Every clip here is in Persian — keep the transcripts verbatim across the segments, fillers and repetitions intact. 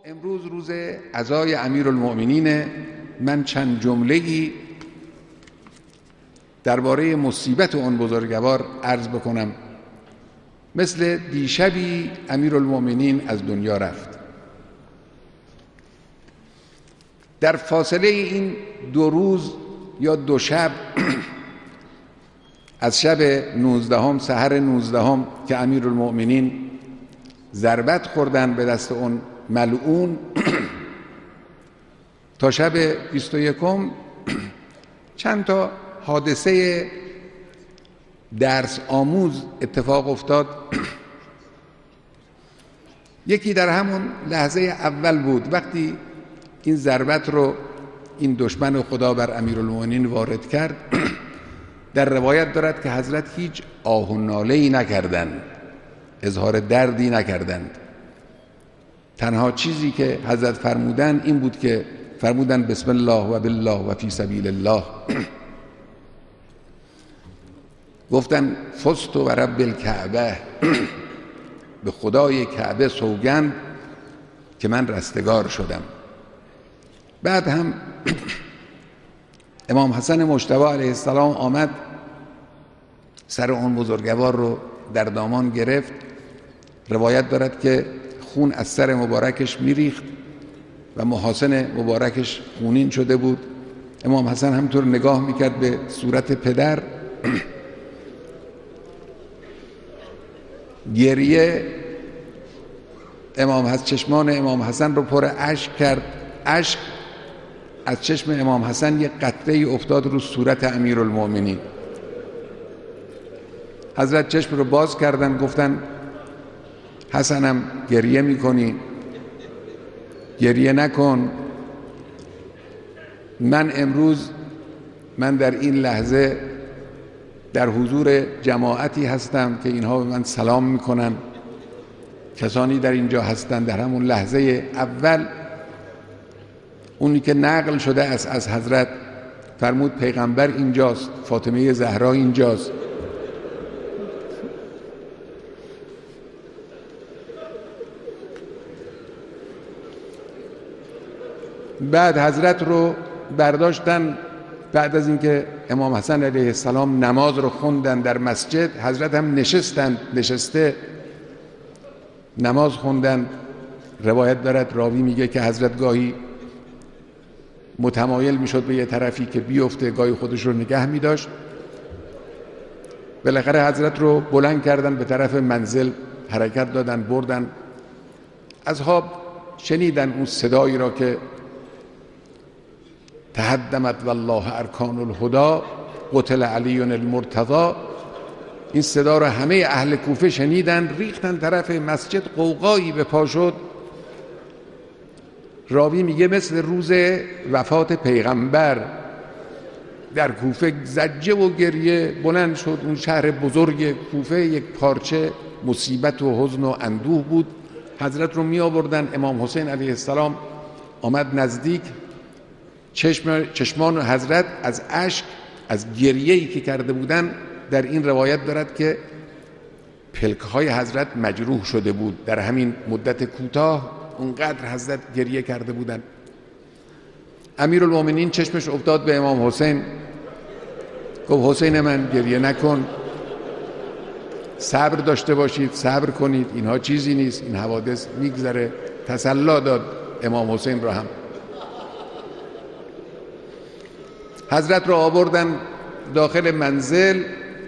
امروز روز عزای امیرالمؤمنین. من چند جمله‌ای درباره مصیبت اون بزرگوار عرض بکنم. مثل دیشبی امیرالمؤمنین از دنیا رفت. در فاصله این دو روز یا دو شب از شب نوزدهم، سحر نوزدهم که امیرالمؤمنین ضربت خوردن به دست اون ملعون تا شب بیست و یکم چند تا حادثه درس آموز اتفاق افتاد. یکی در همون لحظه اول بود وقتی این ضربت رو این دشمن خدا بر امیرالمؤمنین وارد کرد. در روایت دارد که حضرت هیچ آه و ناله‌ای نکردند، اظهار دردی نکردند. تنها چیزی که حضرت فرمودن این بود که فرمودن بسم الله و بالله و فی سبیل الله. گفتن فزت و رب الکعبه، به خدای کعبه سوگند که من رستگار شدم. بعد هم امام حسن مجتبی علیه السلام آمد، سر اون بزرگوار رو در دامان گرفت. روایت دارد که خون از سر مبارکش میریخت و محاسن مبارکش خونین شده بود. امام حسن همطور نگاه میکرد به صورت پدر. گریه امام حسن، چشمان امام حسن رو پر اشک کرد. اشک از چشم امام حسن یک قطره افتاد رو صورت امیرالمؤمنین. حضرت چشم رو باز کردن، گفتن حسنم گریه میکنی؟ گریه نکن. من امروز من در این لحظه در حضور جماعتی هستم که اینها به من سلام میکنن. کسانی در اینجا هستند در همون لحظه اول اونی که نقل شده است از حضرت، فرمود پیغمبر اینجاست، فاطمه زهرا اینجاست. بعد حضرت رو برداشتن. بعد از اینکه امام حسن علیه السلام نماز رو خوندن در مسجد، حضرت هم نشستن، نشسته نماز خوندن. روایت دارد، راوی میگه که حضرت گاهی متمایل میشد به یه طرفی که بیفته، گاهی خودش رو نگه میداشت. بالاخره حضرت رو بلند کردن، به طرف منزل حرکت دادن، بردن. اصحاب شنیدن اون صدایی را که تهدمت والله ارکان الهدی قتل علی المرتضی. این صدا را همه اهل کوفه شنیدن، ریختن طرف مسجد، قوقایی به پا شد. راوی میگه مثل روز وفات پیغمبر در کوفه زجه و گریه بلند شد. اون شهر بزرگ کوفه یک پارچه مصیبت و حزن و اندوه بود. حضرت رو می آوردن. امام حسین علیه السلام آمد نزدیک. چشم چشمان حضرت از اشک، از گریه‌ای که کرده بودن، در این روایت دارد که پلک‌های حضرت مجروح شده بود. در همین مدت کوتاه اونقدر حضرت گریه کرده بودن. امیرالمؤمنین چشمش افتاد به امام حسین، گفت حسین من گریه نکن، صبر داشته باشید، صبر کنید، اینها چیزی نیست، این حوادث میگذره. تسلی داد امام حسین را هم. حضرت را آوردن داخل منزل،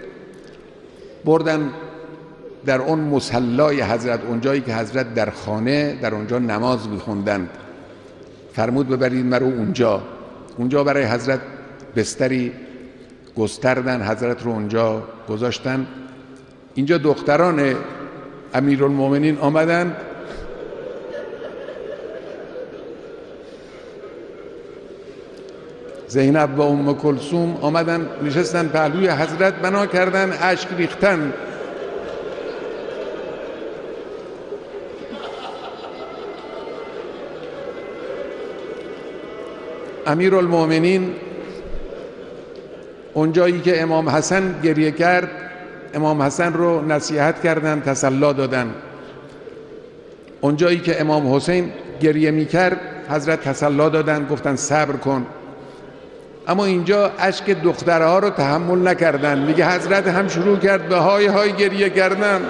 بردن در اون مصلای حضرت، اونجایی که حضرت در خانه در اونجا نماز می‌خوندند. فرمود ببرید مرو اونجا. اونجا برای حضرت بستری گستردن، حضرت رو اونجا گذاشتن. اینجا دختران امیرالمؤمنین آمدن، زینب و ام کلثوم آمدن نشستن پهلوی حضرت، بنا کردن، اشک ریختن. امیرالمؤمنین اونجایی که امام حسن گریه کرد، امام حسن رو نصیحت کردن، تسلی دادن. اونجایی که امام حسین گریه میکرد حضرت تسلی دادن، گفتن صبر کن. اما اینجا اشک دخترها رو تحمل نکردن، میگه حضرت هم شروع کرد به های های گریه کردن.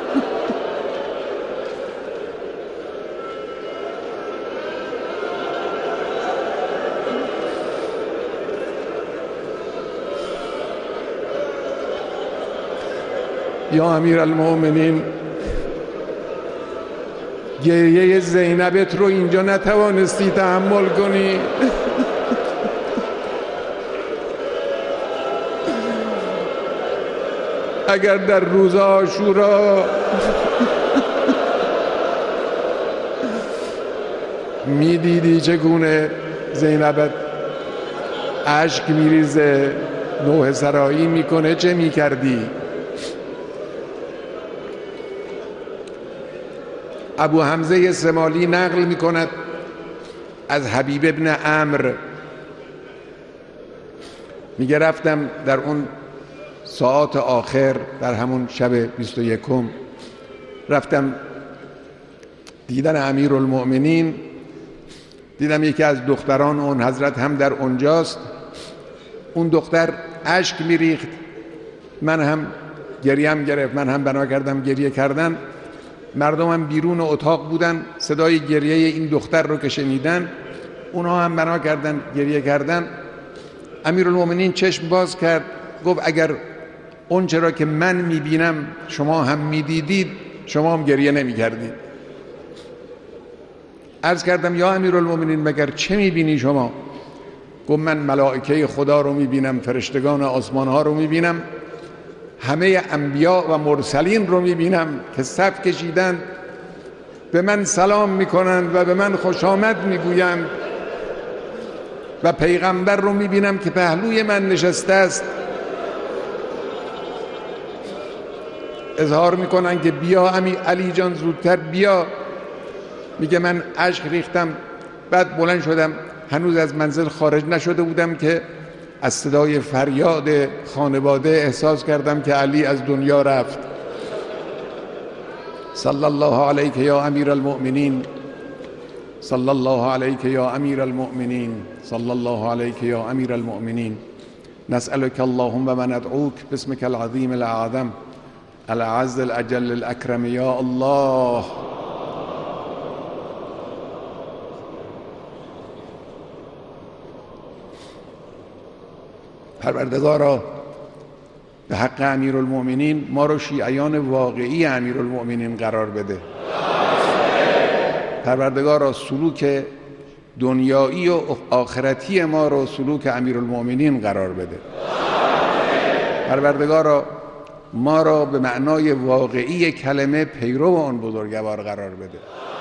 یا امیرالمؤمنین، گریه زینبت رو اینجا نتوانستی تحمل کنی. اگر در روز عاشورا میدیدی چگونه زینبت اشک میریزه، نوحه سرایی میکنه، چه میکردی؟ ابو حمزه سمالی نقل میکند از حبیب ابن عمرو، میگه رفتم در اون ساعات آخر، در همون شب بیست و یکم رفتم دیدن امیرالمؤمنین، دیدم یکی از دختران اون حضرت هم در اونجاست. اون دختر اشک میریخت، من هم گریم گرفت، من هم بنا کردم گریه کردن. مردم هم بیرون اتاق بودن، صدای گریه این دختر رو که شنیدن اونها هم بنا کردن گریه کردن. امیرالمؤمنین چشم باز کرد، گفت اگر اون چرا که من میبینم شما هم میدیدید، شما هم گریه نمیکردید. عرض کردم یا امیرالمؤمنین مگر چه میبینی شما؟ گفت من ملائکه خدا رو میبینم، فرشتگان آسمان ها رو میبینم، همه انبیا و مرسلین رو میبینم که صف کشیدن، به من سلام میکنند و به من خوش آمد میگویند، و پیغمبر رو میبینم که پهلوی من نشسته است، اظهار میکنن که بیا امی علی جان زودتر بیا. میگه من اشک ریختم، بعد بلند شدم، هنوز از منزل خارج نشده بودم که از صدای فریاد خانواده احساس کردم که علی از دنیا رفت. صلی الله علیک یا امیر المؤمنین، صلی الله علیک یا امیر المؤمنین، صلی الله علیک یا امیر المؤمنین. نسألك اللهم و ندعوك باسمك العظیم الاعظم الأعز الأجل الأكرم یا الله. پروردگارا به حق امیرالمؤمنین ما رو شیعیان واقعی امیرالمؤمنین قرار بده. پروردگارا سلوک دنیایی و آخرتی ما رو سلوک امیرالمؤمنین قرار بده. پروردگارا ما را به معنای واقعی کلمه پیرو آن بزرگوار قرار بده.